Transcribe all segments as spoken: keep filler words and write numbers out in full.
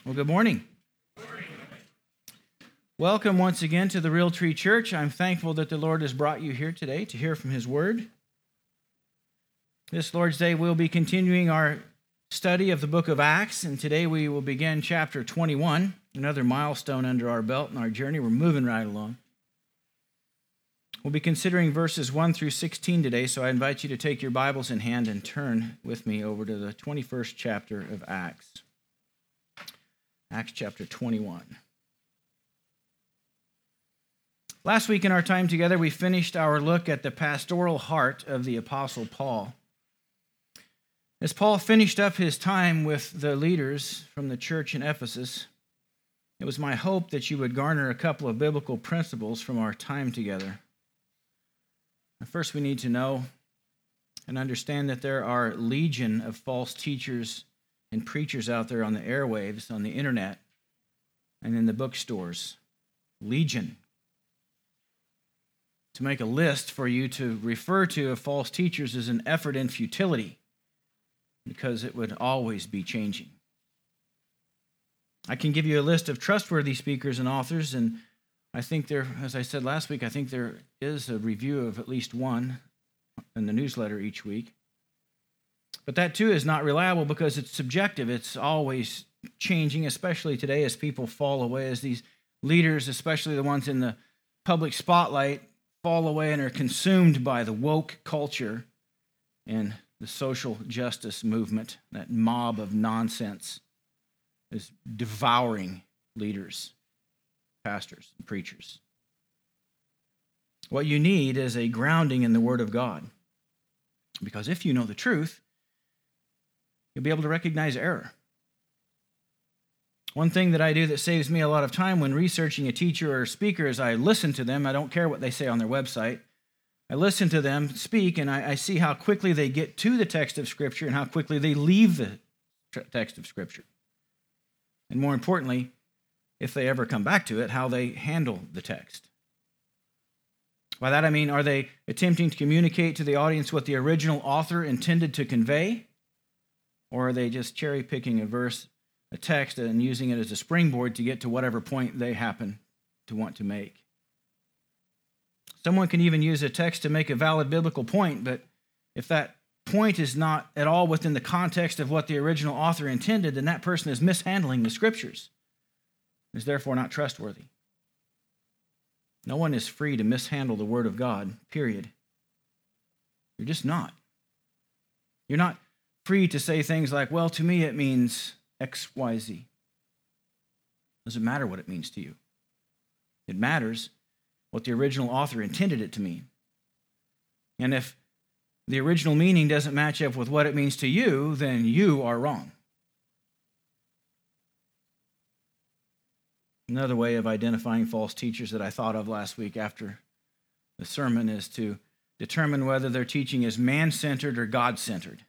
Well, good morning. Welcome once again to the Real Tree Church. I'm thankful that the Lord has brought you here today to hear from His Word. This Lord's Day, we'll be continuing our study of the book of Acts, and today we will begin chapter twenty-one, another milestone under our belt in our journey. We're moving right along. We'll be considering verses one through sixteen today, so I invite you to take your Bibles in hand and turn with me over to the twenty-first chapter of Acts. Acts chapter twenty-one. Last week in our time together, we finished our look at the pastoral heart of the Apostle Paul. As Paul finished up his time with the leaders from the church in Ephesus, it was my hope that you would garner a couple of biblical principles from our time together. First, we need to know and understand that there are legion of false teachers and preachers out there on the airwaves, on the internet, and in the bookstores. Legion. To make a list for you to refer to of false teachers is an effort in futility, because it would always be changing. I can give you a list of trustworthy speakers and authors, and I think there, as I said last week, I think there is a review of at least one in the newsletter each week. But that too is not reliable because it's subjective. It's always changing, especially today as people fall away, as these leaders, especially the ones in the public spotlight, fall away and are consumed by the woke culture and the social justice movement. That mob of nonsense is devouring leaders, pastors, and preachers. What you need is a grounding in the Word of God. Because if you know the truth, you'll be able to recognize error. One thing that I do that saves me a lot of time when researching a teacher or a speaker is I listen to them. I don't care what they say on their website. I listen to them speak, and I, I see how quickly they get to the text of Scripture and how quickly they leave the text of Scripture. And more importantly, if they ever come back to it, how they handle the text. By that I mean, are they attempting to communicate to the audience what the original author intended to convey? Or are they just cherry-picking a verse, a text, and using it as a springboard to get to whatever point they happen to want to make? Someone can even use a text to make a valid biblical point, but if that point is not at all within the context of what the original author intended, then that person is mishandling the Scriptures, and is therefore not trustworthy. No one is free to mishandle the Word of God, period. You're just not. You're not free to say things like, well, to me it means X, Y, Z. Doesn't matter what it means to you. It matters what the original author intended it to mean. And if the original meaning doesn't match up with what it means to you, then you are wrong. Another way of identifying false teachers that I thought of last week after the sermon is to determine whether their teaching is man-centered or God-centered.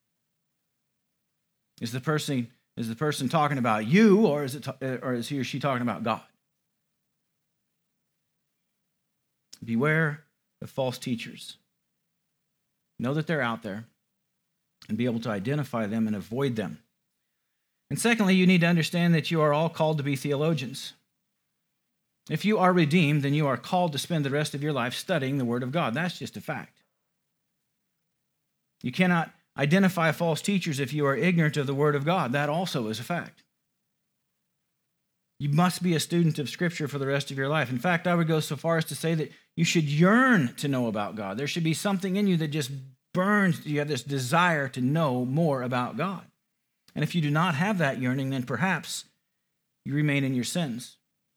Is the person is the person talking about you, or is it or is he or she talking about God? Beware of false teachers. Know that they're out there and be able to identify them and avoid them. And secondly, you need to understand that you are all called to be theologians. If you are redeemed, then you are called to spend the rest of your life studying the Word of God. That's just a fact. You cannot identify false teachers if you are ignorant of the Word of God. That also is a fact. You must be a student of Scripture for the rest of your life. In fact, I would go so far as to say that you should yearn to know about God. There should be something in you that just burns. You have this desire to know more about God. And if you do not have that yearning, then perhaps you remain in your sins.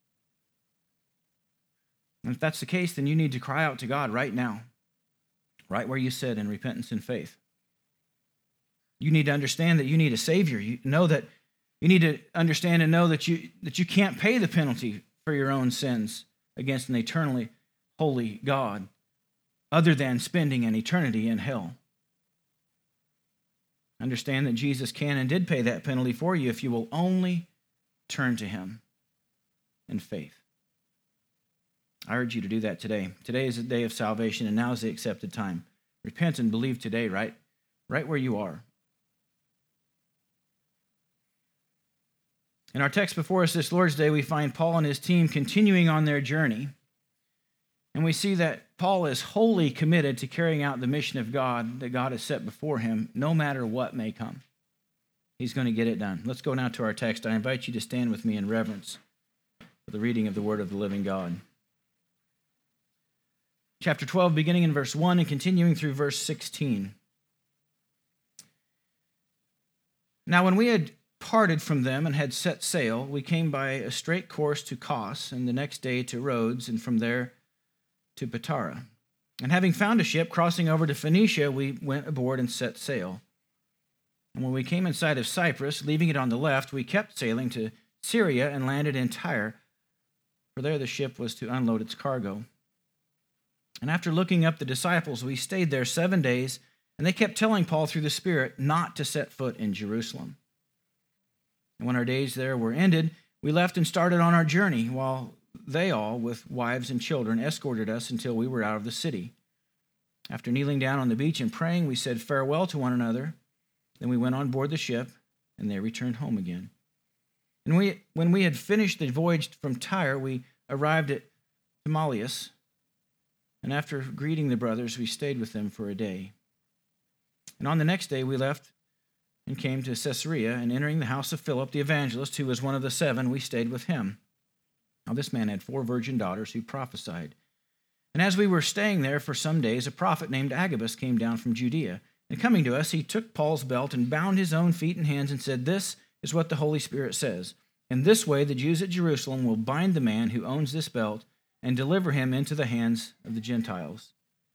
And if that's the case, then you need to cry out to God right now, right where you sit in repentance and faith. You need to understand that you need a Savior. You know that you need to understand and know that you that you can't pay the penalty for your own sins against an eternally holy God other than spending an eternity in hell. Understand that Jesus can and did pay that penalty for you if you will only turn to Him in faith. I urge you to do that today. Today is the day of salvation, and now is the accepted time. Repent and believe today, right, right where you are. In our text before us this Lord's Day, we find Paul and his team continuing on their journey. And we see that Paul is wholly committed to carrying out the mission of God that God has set before him, no matter what may come. He's going to get it done. Let's go now to our text. I invite you to stand with me in reverence for the reading of the word of the living God. Chapter twelve, beginning in verse one and continuing through verse sixteen. Now when we had parted from them and had set sail, we came by a straight course to Kos, and the next day to Rhodes, and from there to Patara. And having found a ship crossing over to Phoenicia, we went aboard and set sail. And when we came in sight of Cyprus, leaving it on the left, we kept sailing to Syria and landed in Tyre, for there the ship was to unload its cargo. And after looking up the disciples, we stayed there seven days, and they kept telling Paul through the Spirit not to set foot in Jerusalem. And when our days there were ended, we left and started on our journey, while they all, with wives and children, escorted us until we were out of the city. After kneeling down on the beach and praying, we said farewell to one another. Then we went on board the ship, and they returned home again. And we, when we had finished the voyage from Tyre, we arrived at Thamalius, and after greeting the brothers, we stayed with them for a day. And on the next day we left and came to Caesarea, and entering the house of Philip the evangelist, who was one of the seven, we stayed with him. Now this man had four virgin daughters who prophesied. And as we were staying there for some days, a prophet named Agabus came down from Judea. And coming to us, he took Paul's belt and bound his own feet and hands and said, "This is what the Holy Spirit says. In this way the Jews at Jerusalem will bind the man who owns this belt and deliver him into the hands of the Gentiles."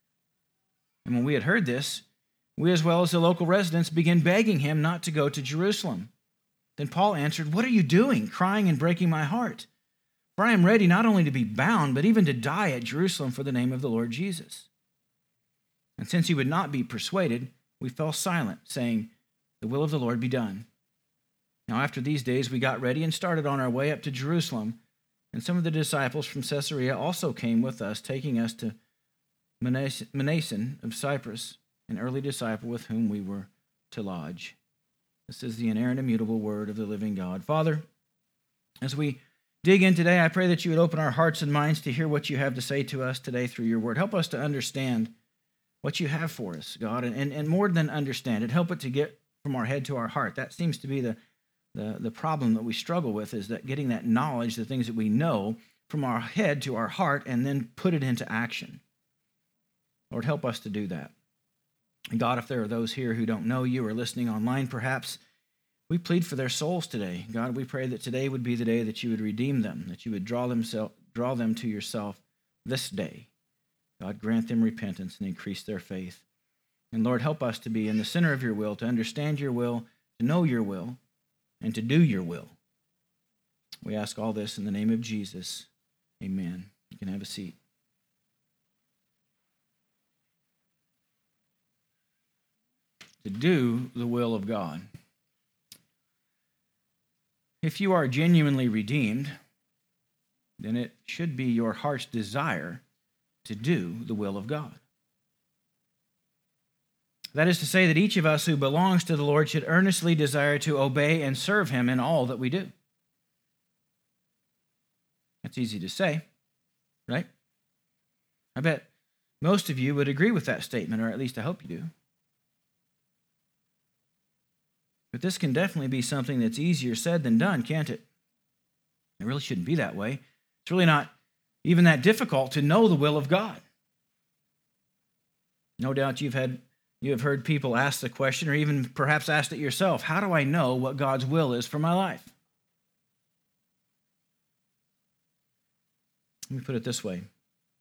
And when we had heard this, we as well as the local residents began begging him not to go to Jerusalem. Then Paul answered, "What are you doing, crying and breaking my heart? For I am ready not only to be bound, but even to die at Jerusalem for the name of the Lord Jesus." And since he would not be persuaded, we fell silent, saying, "The will of the Lord be done." Now after these days we got ready and started on our way up to Jerusalem, and some of the disciples from Caesarea also came with us, taking us to Manason of Cyprus, an early disciple with whom we were to lodge. This is the inerrant, immutable word of the living God. Father, as we dig in today, I pray that you would open our hearts and minds to hear what you have to say to us today through your word. Help us to understand what you have for us, God, and, and, and more than understand it, help it to get from our head to our heart. That seems to be the, the, the problem that we struggle with, is that getting that knowledge, the things that we know, from our head to our heart, and then put it into action. Lord, help us to do that. And God, if there are those here who don't know you or listening online, perhaps, we plead for their souls today. God, we pray that today would be the day that you would redeem them, that you would draw them, draw them to yourself this day. God, grant them repentance and increase their faith. And Lord, help us to be in the center of your will, to understand your will, to know your will, and to do your will. We ask all this in the name of Jesus. Amen. You can have a seat. To do the will of God. If you are genuinely redeemed, then it should be your heart's desire to do the will of God. That is to say that each of us who belongs to the Lord should earnestly desire to obey and serve him in all that we do. That's easy to say, right? I bet most of you would agree with that statement, or at least I hope you do. But this can definitely be something that's easier said than done, can't it? It really shouldn't be that way. It's really not even that difficult to know the will of God. No doubt you've had you have heard people ask the question, or even perhaps asked it yourself, how do I know what God's will is for my life? Let me put it this way.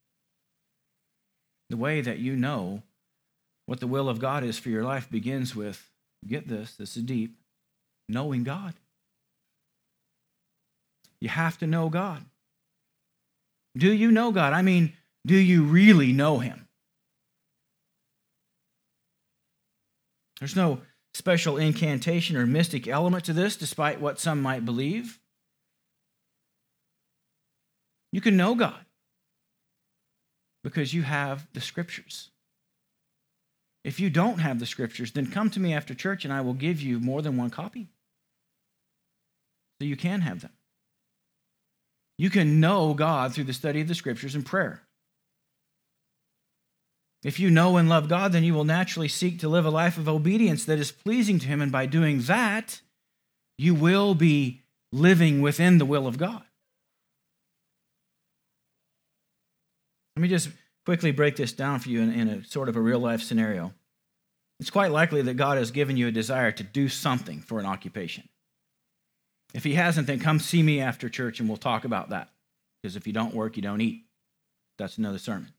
The way that you know what the will of God is for your life begins with, get this, this is deep, knowing God. You have to know God. Do you know God? I mean, do you really know him? There's no special incantation or mystic element to this, despite what some might believe. You can know God because you have the Scriptures. If you don't have the Scriptures, then come to me after church and I will give you more than one copy. so you can have them. You can know God through the study of the Scriptures and prayer. If you know and love God, then you will naturally seek to live a life of obedience that is pleasing to Him, and by doing that, you will be living within the will of God. Let me just quickly break this down for you in, in a sort of a real-life scenario. It's quite likely that God has given you a desire to do something for an occupation. If He hasn't, then come see me after church and we'll talk about that. Because if you don't work, you don't eat. That's another sermon.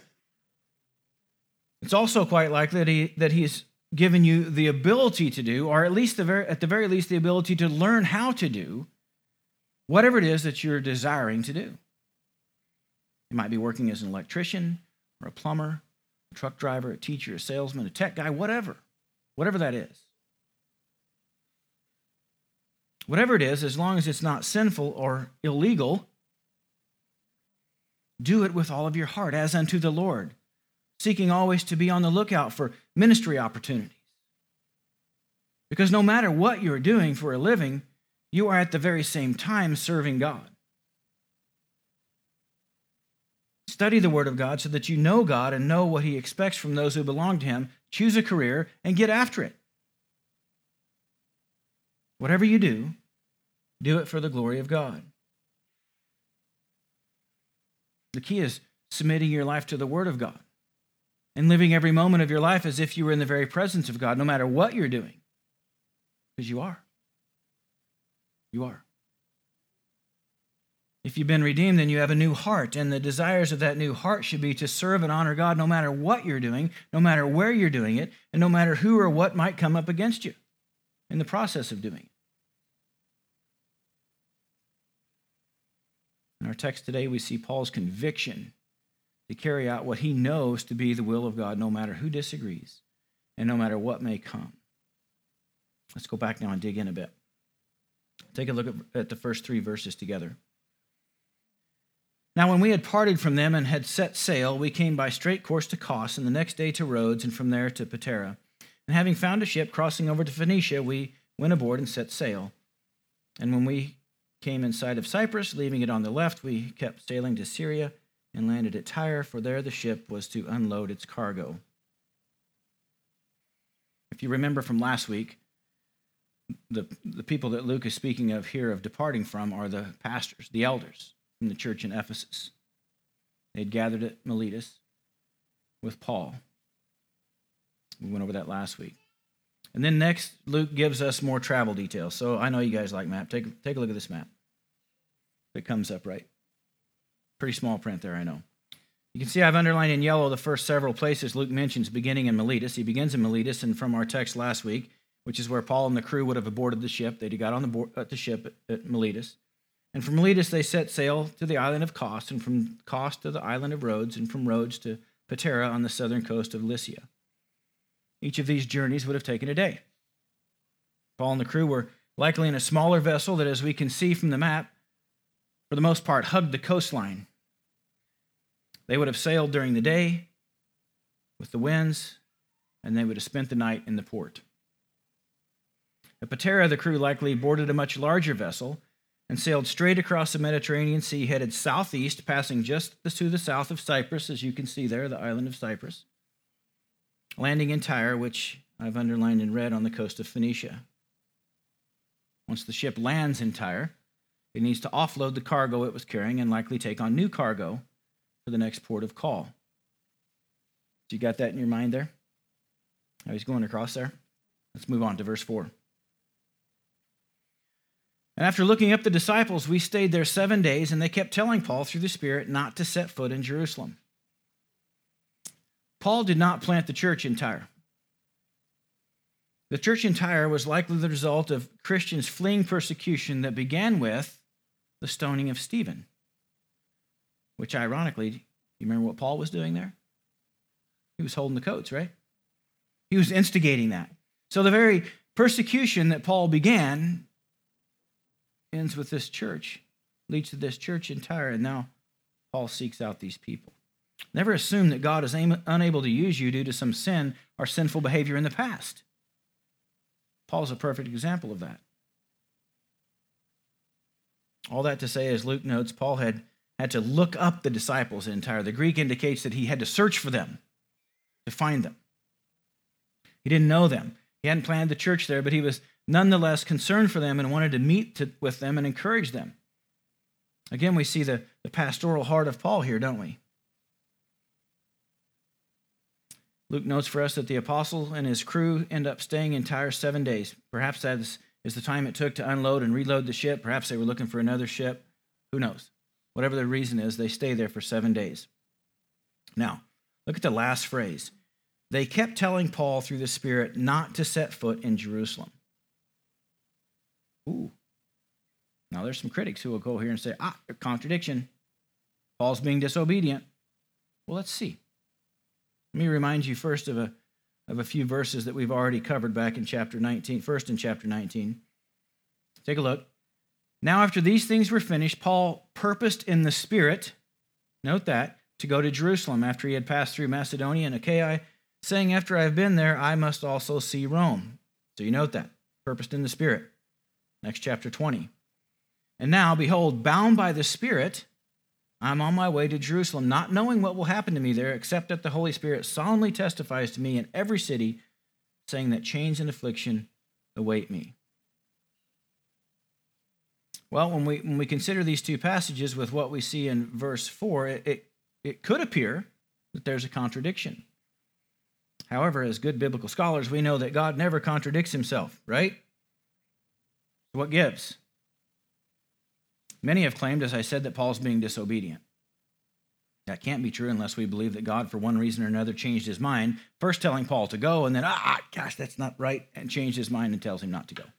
It's also quite likely that, he, that He's given you the ability to do, or at least the very, at the very least the ability to learn how to do, whatever it is that you're desiring to do. You might be working as an electrician or a plumber, a truck driver, a teacher, a salesman, a tech guy, whatever. Whatever that is. Whatever it is, as long as it's not sinful or illegal, do it with all of your heart, as unto the Lord, seeking always to be on the lookout for ministry opportunities. Because no matter what you're doing for a living, you are at the very same time serving God. Study the Word of God so that you know God and know what He expects from those who belong to Him. Choose a career and get after it. Whatever you do, do it for the glory of God. The key is submitting your life to the Word of God and living every moment of your life as if you were in the very presence of God, no matter what you're doing. Because you are. You are. If you've been redeemed, then you have a new heart, and the desires of that new heart should be to serve and honor God no matter what you're doing, no matter where you're doing it, and no matter who or what might come up against you in the process of doing it. In our text today, we see Paul's conviction to carry out what he knows to be the will of God, no matter who disagrees and no matter what may come. Let's go back now and dig in a bit. Take a look at the first three verses together. Now, when we had parted from them and had set sail, we came by straight course to Kos, and the next day to Rhodes, and from there to Patara. And having found a ship crossing over to Phoenicia, we went aboard and set sail. And when we came in sight of Cyprus, leaving it on the left, we kept sailing to Syria and landed at Tyre, for there the ship was to unload its cargo. If you remember from last week, the, the people that Luke is speaking of here of departing from are the pastors, the elders from the church in Ephesus. They had gathered at Miletus with Paul. We went over that last week. And then next, Luke gives us more travel details. So I know you guys like map. Take, take a look at this map. It comes up right. Pretty small print there, I know. You can see I've underlined in yellow the first several places Luke mentions beginning in Miletus. He begins in Miletus, and from our text last week, which is where Paul and the crew would have aborted the ship. They'd got on the, board, uh, the ship at, at Miletus. And from Miletus, they set sail to the island of Kos, and from Kos to the island of Rhodes, and from Rhodes to Patara on the southern coast of Lycia. Each of these journeys would have taken a day. Paul and the crew were likely in a smaller vessel that, as we can see from the map, for the most part, hugged the coastline. They would have sailed during the day with the winds, and they would have spent the night in the port. At Patara, the crew likely boarded a much larger vessel and sailed straight across the Mediterranean Sea, headed southeast, passing just to the south of Cyprus, as you can see there, the island of Cyprus, landing in Tyre, which I've underlined in red on the coast of Phoenicia. Once the ship lands in Tyre, it needs to offload the cargo it was carrying and likely take on new cargo for the next port of call. So you got that in your mind there? How he's going across there? Let's move on to verse four. And after looking up the disciples, we stayed there seven days, and they kept telling Paul through the Spirit not to set foot in Jerusalem. Paul did not plant the church in Tyre. The church in Tyre was likely the result of Christians fleeing persecution that began with the stoning of Stephen, which ironically, you remember what Paul was doing there? He was holding the coats, right? He was instigating that. So the very persecution that Paul began ends with this church, leads to this church in Tyre, and now Paul seeks out these people. Never assume that God is unable to use you due to some sin or sinful behavior in the past. Paul's a perfect example of that. All that to say, as Luke notes, Paul had had to look up the disciples in Tyre. The Greek indicates that he had to search for them to find them. He didn't know them. He hadn't planted the church there, but he was nonetheless concerned for them and wanted to meet to, with them and encourage them. Again, we see the, the pastoral heart of Paul here, don't we? Luke notes for us that the apostle and his crew end up staying in Tyre seven days. Perhaps that is, is the time it took to unload and reload the ship. Perhaps they were looking for another ship. Who knows? Whatever the reason is, they stay there for seven days. Now, look at the last phrase. They kept telling Paul through the Spirit not to set foot in Jerusalem. Ooh. Now, there's some critics who will go here and say, ah, a contradiction. Paul's being disobedient. Well, let's see. Let me remind you first of a, of a few verses that we've already covered back in chapter nineteen, first in chapter nineteen. Take a look. Now, after these things were finished, Paul purposed in the Spirit, note that, to go to Jerusalem after he had passed through Macedonia and Achaia, saying, after I have been there, I must also see Rome. So you note that, purposed in the Spirit. Next, chapter twenty. And now, behold, bound by the Spirit, I'm on my way to Jerusalem, not knowing what will happen to me there, except that the Holy Spirit solemnly testifies to me in every city, saying that chains and affliction await me. Well, when we when we consider these two passages with what we see in verse four, it, it, it could appear that there's a contradiction. However, as good biblical scholars, we know that God never contradicts himself, right? What gives? Many have claimed, as I said, that Paul's being disobedient. That can't be true unless we believe that God, for one reason or another, changed his mind, first telling Paul to go, and then, ah, gosh, that's not right, and changed his mind and tells him not to go.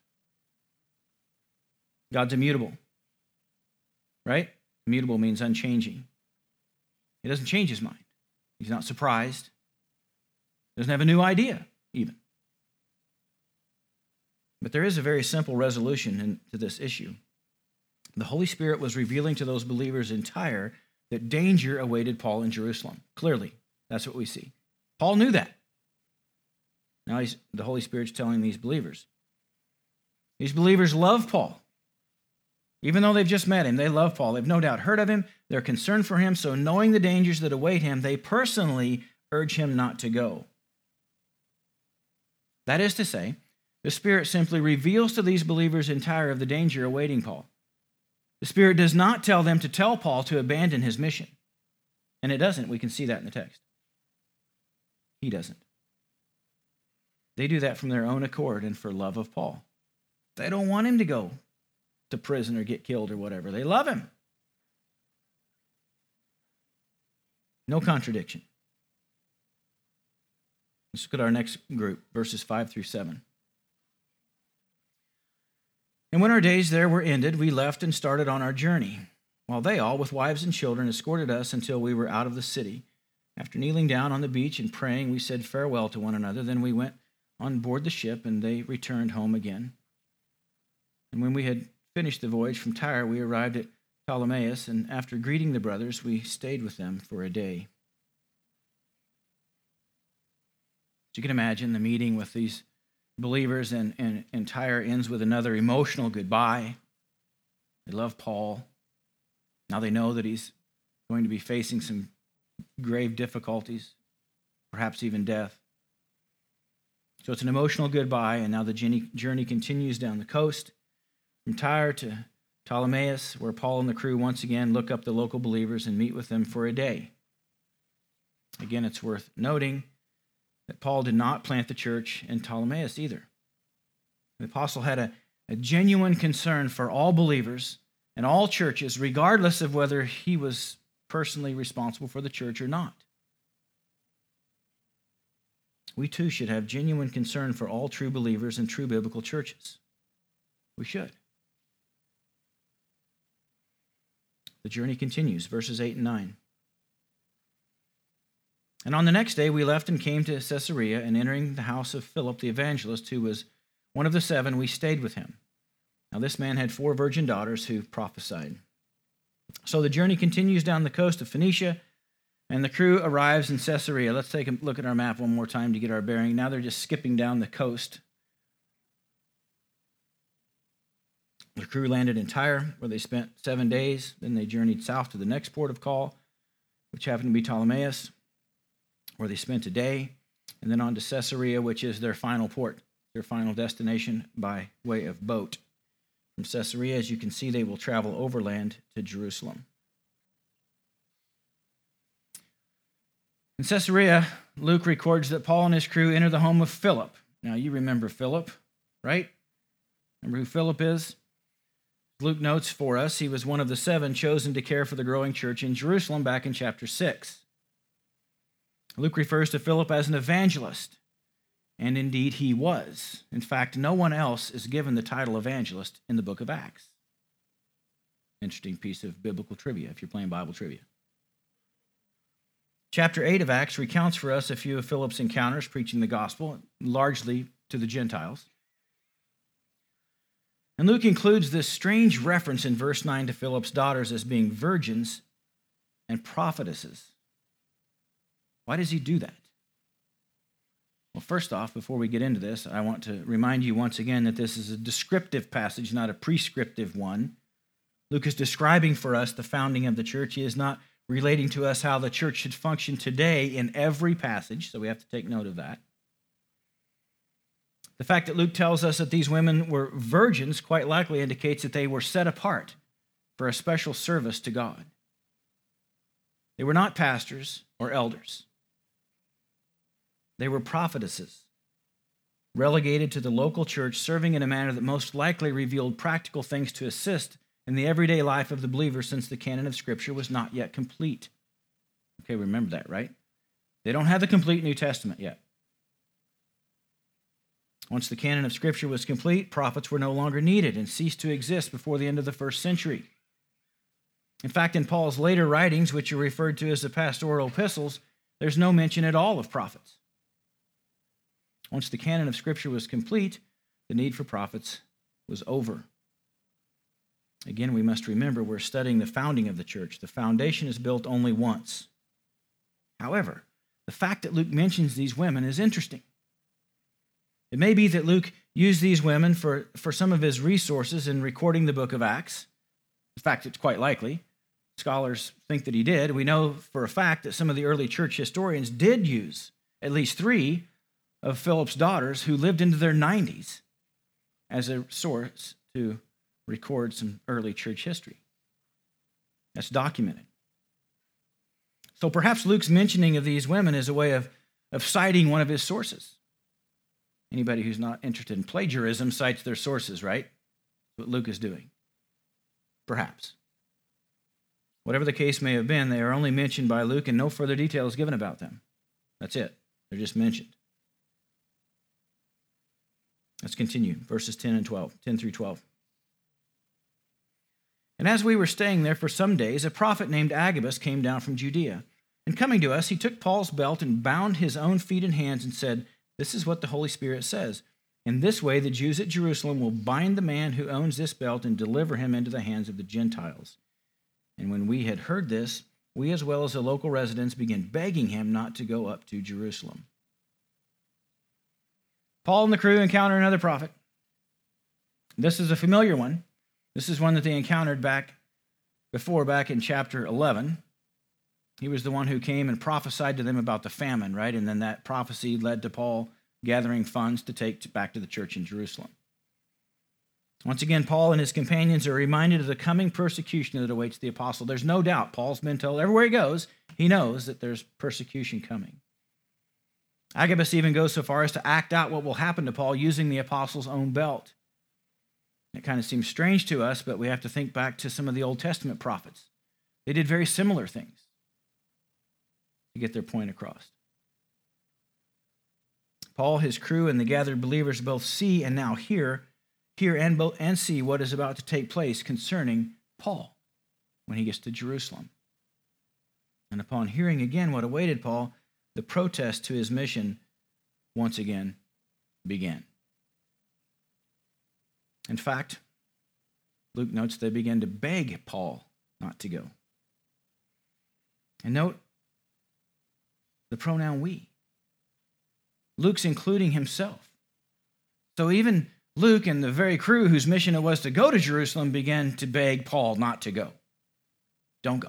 God's immutable, right? Immutable means unchanging. He doesn't change his mind. He's not surprised. Doesn't have a new idea, even. But there is a very simple resolution in, to this issue. The Holy Spirit was revealing to those believers in Tyre that danger awaited Paul in Jerusalem. Clearly, that's what we see. Paul knew that. Now he's, the Holy Spirit's telling these believers. These believers love Paul. Even though they've just met him, they love Paul. They've no doubt heard of him. They're concerned for him. So knowing the dangers that await him, they personally urge him not to go. That is to say, the Spirit simply reveals to these believers in Tyre of the danger awaiting Paul. The Spirit does not tell them to tell Paul to abandon his mission. And it doesn't. We can see that in the text. He doesn't. They do that from their own accord and for love of Paul. They don't want him to go to prison or get killed or whatever. They love him. No contradiction. Let's look at our next group, verses five through seven. And when our days there were ended, we left and started on our journey, while they all, with wives and children, escorted us until we were out of the city. After kneeling down on the beach and praying, we said farewell to one another. Then we went on board the ship, and they returned home again. And when we had finished the voyage from Tyre, we arrived at Ptolemais, and after greeting the brothers, we stayed with them for a day. So you can imagine the meeting with these believers and, and, and Tyre ends with another emotional goodbye. They love Paul. Now they know that he's going to be facing some grave difficulties, perhaps even death. So it's an emotional goodbye, and now the journey continues down the coast from Tyre to Ptolemais, where Paul and the crew once again look up the local believers and meet with them for a day. Again, it's worth noting that Paul did not plant the church in Ptolemais either. The apostle had a, a genuine concern for all believers and all churches, regardless of whether he was personally responsible for the church or not. We too should have genuine concern for all true believers and true biblical churches. We should. The journey continues, verses eight and nine. And on the next day we left and came to Caesarea, and entering the house of Philip the evangelist, who was one of the seven, we stayed with him. Now this man had four virgin daughters who prophesied. So the journey continues down the coast of Phoenicia, and the crew arrives in Caesarea. Let's take a look at our map one more time to get our bearing. Now they're just skipping down the coast. The crew landed in Tyre, where they spent seven days. Then they journeyed south to the next port of call, which happened to be Ptolemais, where they spent a day, and then on to Caesarea, which is their final port, their final destination by way of boat. From Caesarea, as you can see, they will travel overland to Jerusalem. In Caesarea, Luke records that Paul and his crew enter the home of Philip. Now, you remember Philip, right? Remember who Philip is? Luke notes for us he was one of the seven chosen to care for the growing church in Jerusalem back in chapter six. Luke refers to Philip as an evangelist, and indeed he was. In fact, no one else is given the title evangelist in the book of Acts. Interesting piece of biblical trivia if you're playing Bible trivia. Chapter eight of Acts recounts for us a few of Philip's encounters preaching the gospel, largely to the Gentiles. And Luke includes this strange reference in verse nine to Philip's daughters as being virgins and prophetesses. Why does he do that? Well, first off, before we get into this, I want to remind you once again that this is a descriptive passage, not a prescriptive one. Luke is describing for us the founding of the church. He is not relating to us how the church should function today in every passage, so we have to take note of that. The fact that Luke tells us that these women were virgins quite likely indicates that they were set apart for a special service to God. They were not pastors or elders. They were prophetesses, relegated to the local church, serving in a manner that most likely revealed practical things to assist in the everyday life of the believer, since the canon of Scripture was not yet complete. Okay, remember that, right? They don't have the complete New Testament yet. Once the canon of Scripture was complete, prophets were no longer needed and ceased to exist before the end of the first century. In fact, in Paul's later writings, which are referred to as the pastoral epistles, there's no mention at all of prophets. Once the canon of Scripture was complete, the need for prophets was over. Again, we must remember we're studying the founding of the church. The foundation is built only once. However, the fact that Luke mentions these women is interesting. It may be that Luke used these women for, for some of his resources in recording the book of Acts. In fact, it's quite likely. Scholars think that he did. We know for a fact that some of the early church historians did use at least three of Philip's daughters who lived into their nineties as a source to record some early church history. That's documented. So perhaps Luke's mentioning of these women is a way of, of citing one of his sources. Anybody who's not interested in plagiarism cites their sources, right? That's what Luke is doing. Perhaps. Whatever the case may have been, they are only mentioned by Luke and no further detail is given about them. That's it. They're just mentioned. Let's continue. Verses ten and twelve, ten through twelve. And as we were staying there for some days, a prophet named Agabus came down from Judea. And coming to us, he took Paul's belt and bound his own feet and hands and said, "This is what the Holy Spirit says. In this way, the Jews at Jerusalem will bind the man who owns this belt and deliver him into the hands of the Gentiles." And when we had heard this, we as well as the local residents began begging him not to go up to Jerusalem. Paul and the crew encounter another prophet. This is a familiar one. This is one that they encountered back before, back in chapter eleven. He was the one who came and prophesied to them about the famine, right? And then that prophecy led to Paul gathering funds to take back to the church in Jerusalem. Once again, Paul and his companions are reminded of the coming persecution that awaits the apostle. There's no doubt. Paul's been told everywhere he goes, he knows that there's persecution coming. Agabus even goes so far as to act out what will happen to Paul using the apostle's own belt. It kind of seems strange to us, but we have to think back to some of the Old Testament prophets. They did very similar things to get their point across. Paul, his crew, and the gathered believers both see and now hear, hear and, bo- and see what is about to take place concerning Paul when he gets to Jerusalem. And upon hearing again what awaited Paul, the protest to his mission once again began. In fact, Luke notes they began to beg Paul not to go. And note the pronoun we. Luke's including himself. So even Luke and the very crew whose mission it was to go to Jerusalem began to beg Paul not to go. Don't go.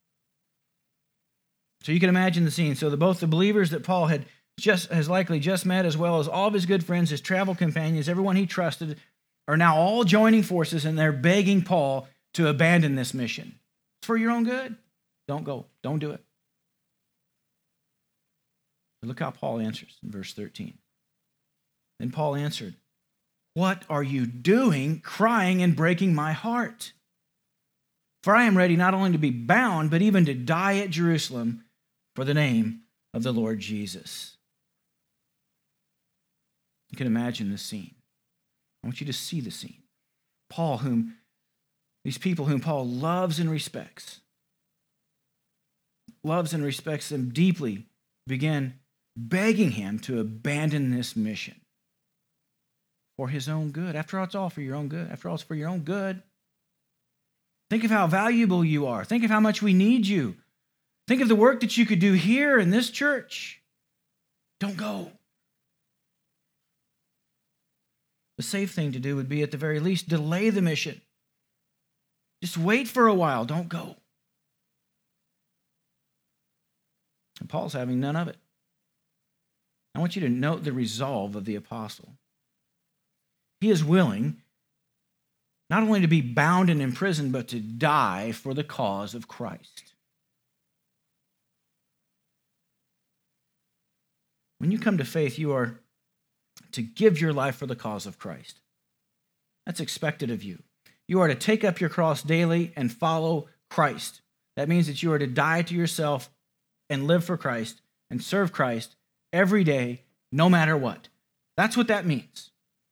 So you can imagine the scene. So the, both the believers that Paul had just has likely just met, as well as all of his good friends, his travel companions, everyone he trusted, are now all joining forces, and they're begging Paul to abandon this mission. It's for your own good. Don't go. Don't do it. But look how Paul answers in verse thirteen. Then Paul answered, "What are you doing, crying and breaking my heart? For I am ready not only to be bound, but even to die at Jerusalem for the name of the Lord Jesus." You can imagine this scene. I want you to see the scene. Paul, whom, these people whom Paul loves and respects, loves and respects them deeply, begin begging him to abandon this mission for his own good. After all, it's all for your own good. After all, it's for your own good. Think of how valuable you are. Think of how much we need you. Think of the work that you could do here in this church. Don't go. The safe thing to do would be, at the very least, delay the mission. Just wait for a while. Don't go. And Paul's having none of it. I want you to note the resolve of the apostle. He is willing not only to be bound and imprisoned, but to die for the cause of Christ. When you come to faith, you are to give your life for the cause of Christ. That's expected of you. You are to take up your cross daily and follow Christ. That means that you are to die to yourself and live for Christ and serve Christ every day, no matter what. That's what that means.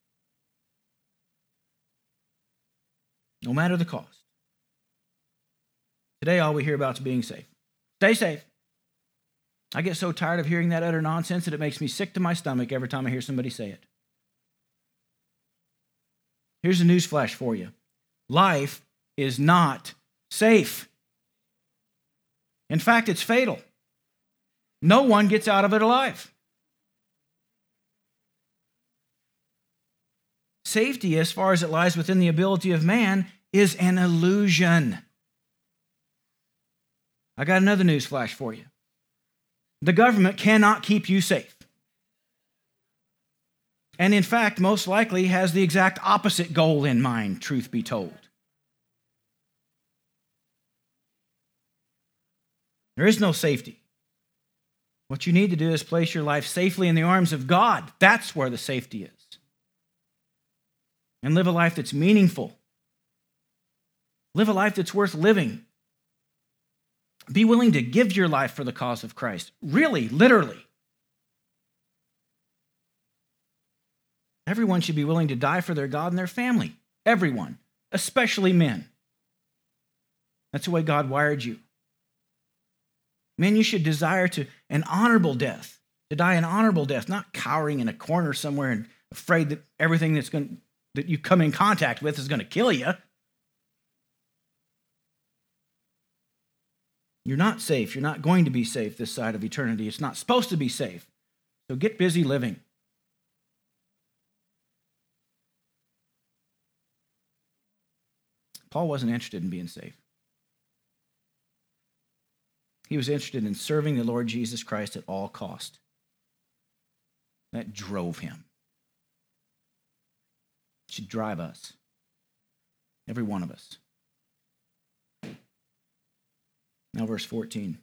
No matter the cost. Today, all we hear about is being safe. Stay safe. I get so tired of hearing that utter nonsense that it makes me sick to my stomach every time I hear somebody say it. Here's a news flash for you. Life is not safe. In fact, it's fatal. No one gets out of it alive. Safety, as far as it lies within the ability of man, is an illusion. I got another news flash for you. The government cannot keep you safe. And in fact, most likely has the exact opposite goal in mind, truth be told. There is no safety. What you need to do is place your life safely in the arms of God. That's where the safety is. And live a life that's meaningful. Live a life that's worth living. Be willing to give your life for the cause of Christ. Really, literally. Everyone should be willing to die for their God and their family. Everyone, especially men. That's the way God wired you. Men, you should desire to an honorable death, to die an honorable death, not cowering in a corner somewhere and afraid that everything that's going that you come in contact with is going to kill you. You're not safe. You're not going to be safe this side of eternity. It's not supposed to be safe. So get busy living. Paul wasn't interested in being safe. He was interested in serving the Lord Jesus Christ at all cost. That drove him. It should drive us. Every one of us. Now verse fourteen.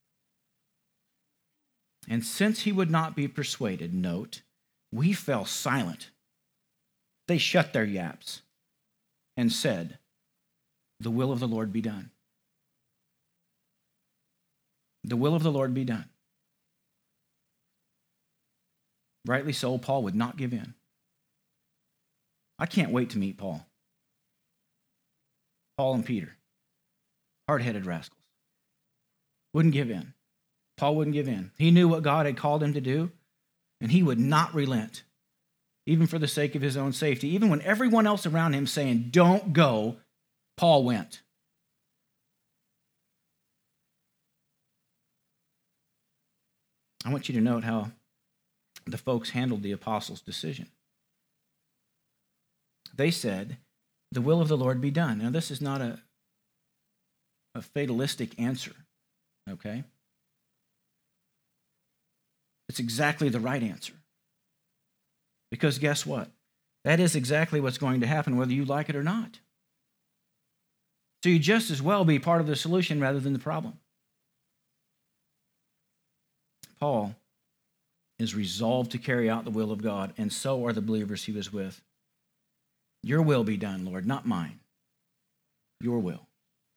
And since he would not be persuaded, note, we fell silent. They shut their yaps and said, the will of the Lord be done. The will of the Lord be done. Rightly so, Paul would not give in. I can't wait to meet Paul. Paul and Peter, hard-headed rascals, wouldn't give in. Paul wouldn't give in. He knew what God had called him to do, and he would not relent, even for the sake of his own safety. Even when everyone else around him saying, don't go, Paul went. I want you to note how the folks handled the apostles' decision. they said, "The will of the Lord be done." Now, this is not a, a fatalistic answer, okay? It's exactly the right answer. Because guess what? That is exactly what's going to happen, whether you like it or not. So you just as well be part of the solution rather than the problem. Paul is resolved to carry out the will of God, and so are the believers he was with. Your will be done, Lord, not mine. Your will.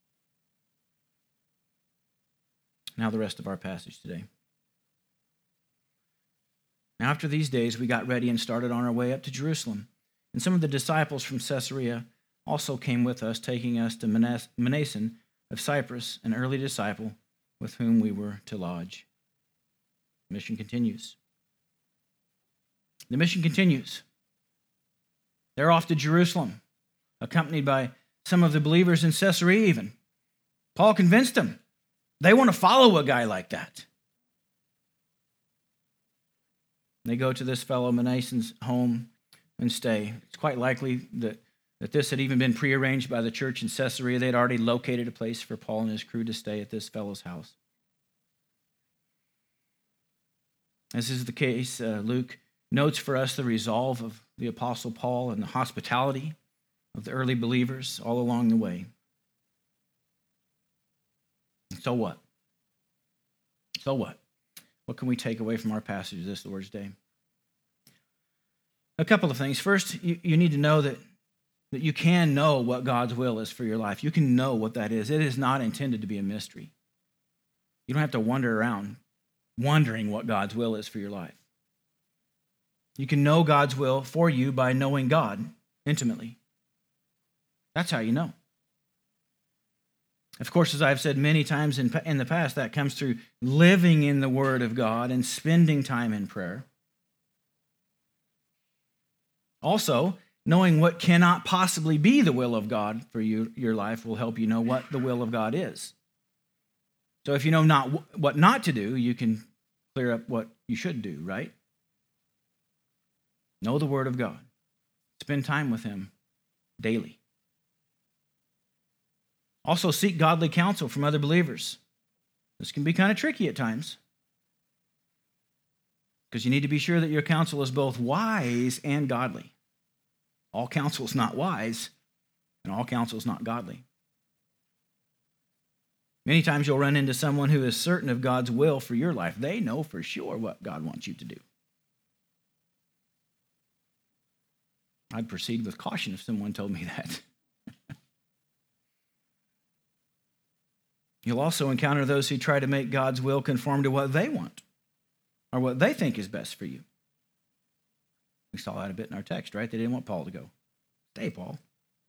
Now the rest of our passage today. After these days, we got ready and started on our way up to Jerusalem. And some of the disciples from Caesarea also came with us, taking us to Mnason of Cyprus, an early disciple with whom we were to lodge. The mission continues. The mission continues. They're off to Jerusalem, accompanied by some of the believers in Caesarea even. Paul convinced them. They want to follow a guy like that. They go to this fellow Mnason's home and stay. It's quite likely that, that this had even been prearranged by the church in Caesarea. They had already located a place for Paul and his crew to stay at this fellow's house. As is the case, uh, Luke notes for us the resolve of the Apostle Paul and the hospitality of the early believers all along the way. So what? So what? What can we take away from our passage this Lord's Day? A couple of things. First, you, you need to know that, that you can know what God's will is for your life. You can know what that is. It is not intended to be a mystery. You don't have to wander around wondering what God's will is for your life. You can know God's will for you by knowing God intimately. That's how you know. Of course, as I've said many times in, in the past, that comes through living in the Word of God and spending time in prayer. Also, knowing what cannot possibly be the will of God for you, your life will help you know what the will of God is. So if you know not what not to do, you can clear up what you should do, right? Know the Word of God. Spend time with Him daily. Also, seek godly counsel from other believers. This can be kind of tricky at times because you need to be sure that your counsel is both wise and godly. All counsel is not wise, and all counsel is not godly. Many times you'll run into someone who is certain of God's will for your life. They know for sure what God wants you to do. I'd proceed with caution if someone told me that. You'll also encounter those who try to make God's will conform to what they want or what they think is best for you. We saw that a bit in our text, right? They didn't want Paul to go. Stay, Paul.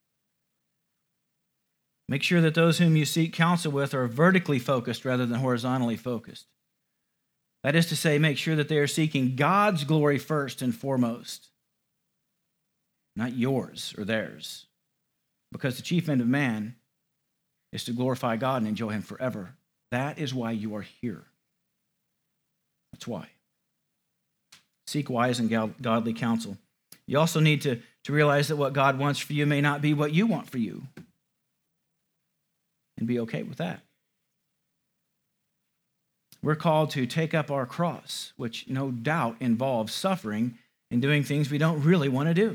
Make sure that those whom you seek counsel with are vertically focused rather than horizontally focused. That is to say, make sure that they are seeking God's glory first and foremost, not yours or theirs. Because the chief end of man is to glorify God and enjoy Him forever. That is why you are here. That's why. Seek wise and godly counsel. You also need to, to realize that what God wants for you may not be what you want for you. And be okay with that. We're called to take up our cross, which no doubt involves suffering and doing things we don't really want to do.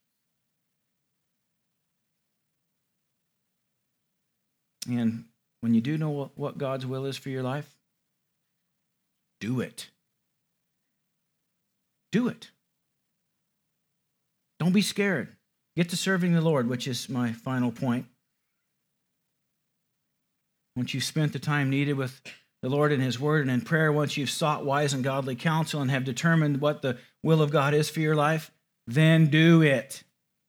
And when you do know what God's will is for your life, do it. Do it. Don't be scared. Get to serving the Lord, which is my final point. Once you've spent the time needed with the Lord in His Word and in prayer, once you've sought wise and godly counsel and have determined what the will of God is for your life, then do it.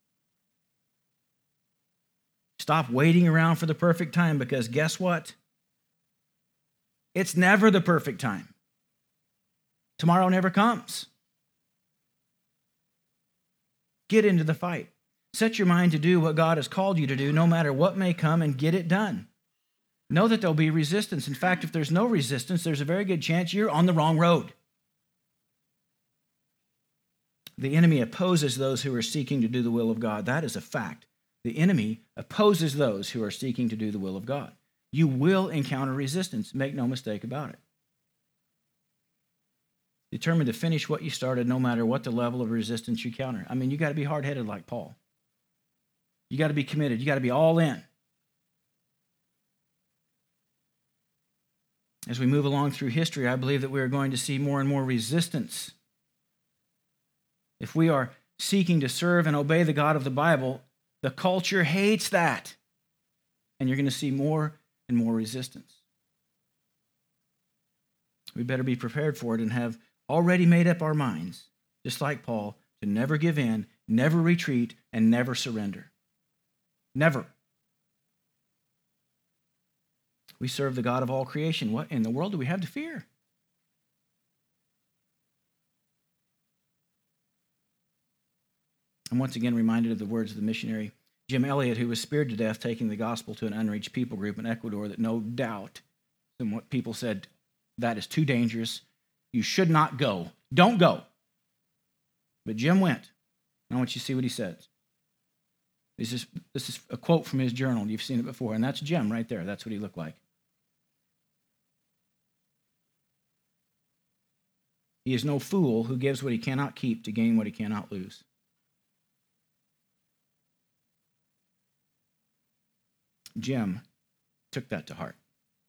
Stop waiting around for the perfect time, because guess what? It's never the perfect time. Tomorrow never comes. Get into the fight. Set your mind to do what God has called you to do, no matter what may come, and get it done. Know that there'll be resistance. In fact, if there's no resistance, there's a very good chance you're on the wrong road. The enemy opposes those who are seeking to do the will of God. That is a fact. The enemy opposes those who are seeking to do the will of God. You will encounter resistance. Make no mistake about it. Determined to finish what you started no matter what the level of resistance you counter. I mean, you got to be hard-headed like Paul. You got to be committed. You got to be all in. As we move along through history, I believe that we are going to see more and more resistance. If we are seeking to serve and obey the God of the Bible, the culture hates that. And you're going to see more and more resistance. We better be prepared for it and have already made up our minds, just like Paul, to never give in, never retreat, and never surrender. Never. We serve the God of all creation. What in the world do we have to fear? I'm once again reminded of the words of the missionary Jim Elliot, who was speared to death taking the gospel to an unreached people group in Ecuador that no doubt, and what people said, that is too dangerous. You should not go. Don't go. But Jim went. I want you to see what he says. This is, this is a quote from his journal. You've seen it before, and that's Jim right there. That's what he looked like. He is no fool who gives what he cannot keep to gain what he cannot lose. Jim took that to heart.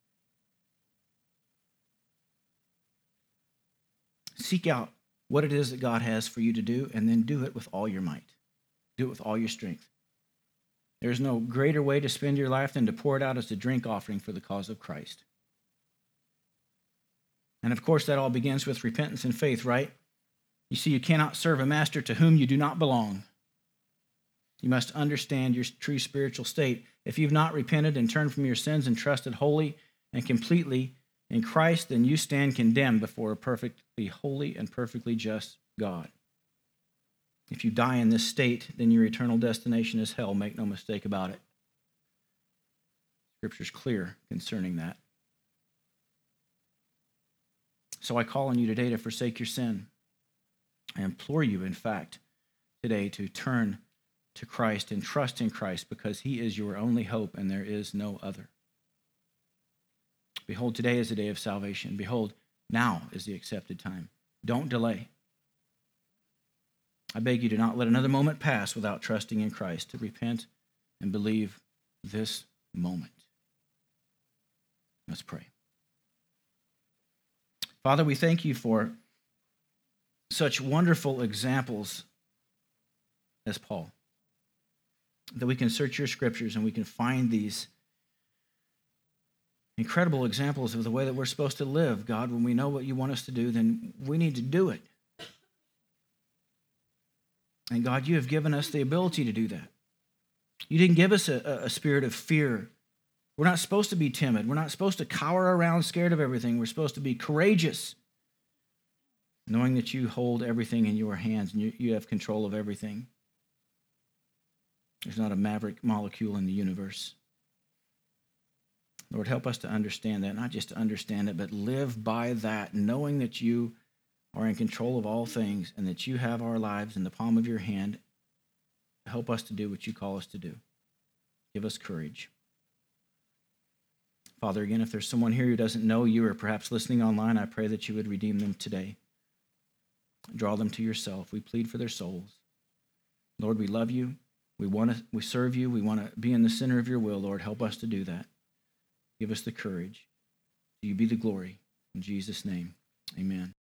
Seek out what it is that God has for you to do, and then do it with all your might. Do it with all your strength. There's no greater way to spend your life than to pour it out as a drink offering for the cause of Christ. And of course, that all begins with repentance and faith, right? You see, you cannot serve a master to whom you do not belong. You must understand your true spiritual state. If you've not repented and turned from your sins and trusted wholly and completely in Christ, then you stand condemned before a perfectly holy and perfectly just God. If you die in this state, then your eternal destination is hell. Make no mistake about it. Scripture's clear concerning that. So I call on you today to forsake your sin. I implore you, in fact, today to turn to Christ and trust in Christ, because he is your only hope and there is no other. Behold, today is the day of salvation. Behold, now is the accepted time. Don't delay. I beg you to not let another moment pass without trusting in Christ, to repent and believe this moment. Let's pray. Father, we thank you for such wonderful examples as Paul, that we can search your scriptures and we can find these incredible examples of the way that we're supposed to live. God, when we know what you want us to do, then we need to do it. And God, you have given us the ability to do that. You didn't give us a, a spirit of fear. We're not supposed to be timid. We're not supposed to cower around scared of everything. We're supposed to be courageous, knowing that you hold everything in your hands and you, you have control of everything. There's not a maverick molecule in the universe. Lord, help us to understand that, not just to understand it, but live by that, knowing that you are in control of all things and that you have our lives in the palm of your hand. Help us to do what you call us to do. Give us courage. Father, again, if there's someone here who doesn't know you or perhaps listening online, I pray that you would redeem them today. Draw them to yourself. We plead for their souls. Lord, we love you. We want to we serve you. We want to be in the center of your will, Lord. Help us to do that. Give us the courage. To you be the glory. In Jesus' name, amen.